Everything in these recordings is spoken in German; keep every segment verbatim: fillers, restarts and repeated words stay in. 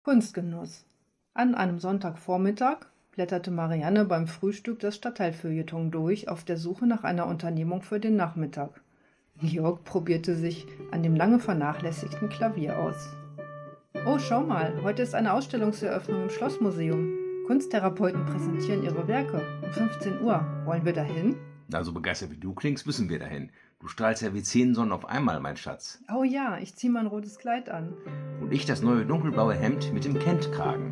Kunstgenuss. An einem Sonntagvormittag blätterte Marianne beim Frühstück das Stadtteilfeuilleton durch, auf der Suche nach einer Unternehmung für den Nachmittag. Georg probierte sich an dem lange vernachlässigten Klavier aus. »Oh, schau mal, heute ist eine Ausstellungseröffnung im Schlossmuseum. Kunsttherapeuten präsentieren ihre Werke. Um fünfzehn Uhr. Wollen wir dahin?« Na, so begeistert wie du klingst, müssen wir dahin. Du strahlst ja wie zehn Sonnen auf einmal, mein Schatz. »Oh ja, ich ziehe mein rotes Kleid an.« Und ich das neue dunkelblaue Hemd mit dem Kentkragen.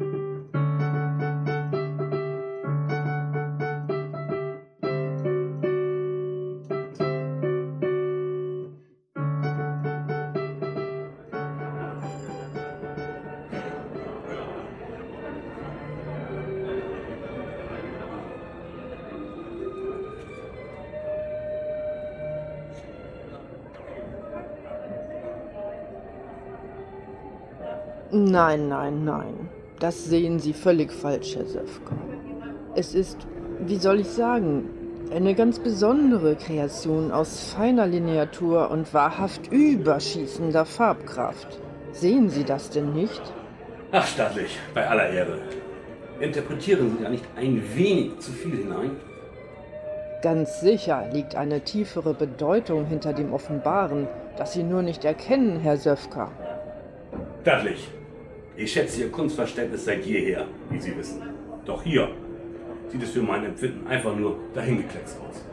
Nein, nein, nein. Das sehen Sie völlig falsch, Herr Söfker. Es ist, wie soll ich sagen, eine ganz besondere Kreation aus feiner Lineatur und wahrhaft überschießender Farbkraft. Sehen Sie das denn nicht? Ach, stattlich, bei aller Ehre. Interpretieren Sie da nicht ein wenig zu viel hinein? Ganz sicher liegt eine tiefere Bedeutung hinter dem Offenbaren, das Sie nur nicht erkennen, Herr Söfker. Stattlich. Ich schätze Ihr Kunstverständnis seit jeher, wie Sie wissen. Doch hier sieht es für mein Empfinden einfach nur dahingekleckst aus.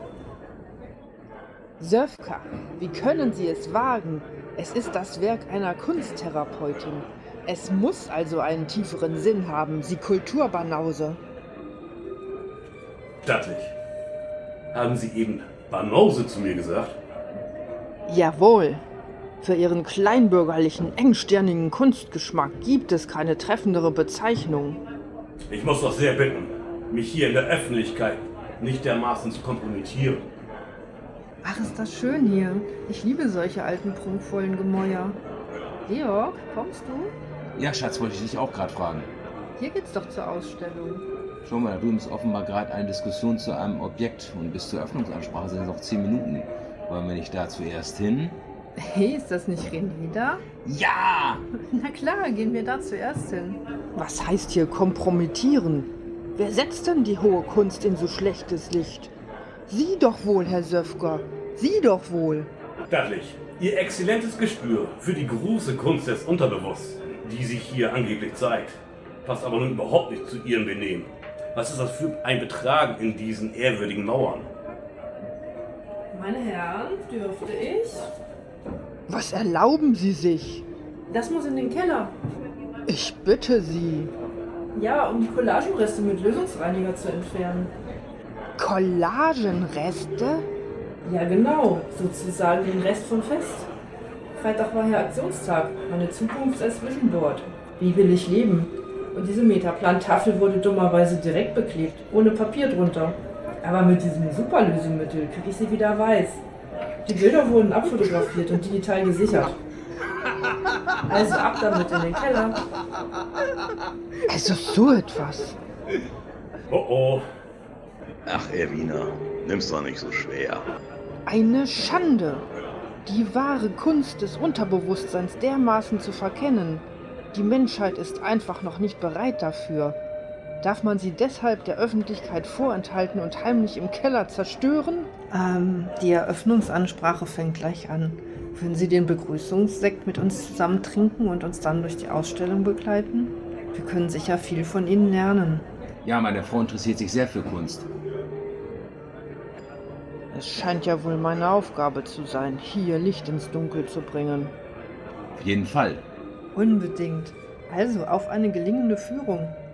Söfker, wie können Sie es wagen? Es ist das Werk einer Kunsttherapeutin. Es muss also einen tieferen Sinn haben, Sie Kulturbanause. Stattlich. Haben Sie eben Banause zu mir gesagt? Jawohl. Für Ihren kleinbürgerlichen, engstirnigen Kunstgeschmack gibt es keine treffendere Bezeichnung. Ich muss doch sehr bitten, mich hier in der Öffentlichkeit nicht dermaßen zu kompromittieren. »Ach, ist das schön hier. Ich liebe solche alten, prunkvollen Gemäuer. Georg, kommst du?« Ja, Schatz, wollte ich dich auch gerade fragen. »Hier geht's doch zur Ausstellung.« Schau mal, da drüben ist offenbar gerade eine Diskussion zu einem Objekt und bis zur Öffnungsansprache sind es noch zehn Minuten. Wollen wir nicht da zuerst hin? Hey, ist das nicht René da? Ja! Na klar, gehen wir da zuerst hin. Was heißt hier kompromittieren? Wer setzt denn die hohe Kunst in so schlechtes Licht? Sie doch wohl, Herr Söfker, Sie doch wohl. Stattlich. Ihr exzellentes Gespür für die große Kunst des Unterbewussten, die sich hier angeblich zeigt, passt aber nun überhaupt nicht zu Ihrem Benehmen. Was ist das für ein Betragen in diesen ehrwürdigen Mauern? Meine Herren, dürfte ich? Was erlauben Sie sich? Das muss in den Keller. Ich bitte Sie. Ja, um die Collagenreste mit Lösungsreiniger zu entfernen. Collagenreste? Ja, genau. Sozusagen den Rest vom Fest. Freitag war ja Aktionstag. Meine Zukunft als Vision Board. Wie will ich leben? Und diese Metaplan-Tafel wurde dummerweise direkt beklebt, ohne Papier drunter. Aber mit diesem Superlösemittel kriege ich sie wieder weiß. Die Bilder wurden abfotografiert und digital gesichert. Also ab damit in den Keller. Also so etwas. Oh oh. Ach, Erwina, nimm's doch nicht so schwer. Eine Schande. Die wahre Kunst des Unterbewusstseins dermaßen zu verkennen. Die Menschheit ist einfach noch nicht bereit dafür. Darf man sie deshalb der Öffentlichkeit vorenthalten und heimlich im Keller zerstören? Ähm, die Eröffnungsansprache fängt gleich an. Würden Sie den Begrüßungssekt mit uns zusammen trinken und uns dann durch die Ausstellung begleiten? Wir können sicher viel von Ihnen lernen. Ja, meine Frau interessiert sich sehr für Kunst. Es scheint ja wohl meine Aufgabe zu sein, hier Licht ins Dunkel zu bringen. Auf jeden Fall. Unbedingt. Also auf eine gelingende Führung.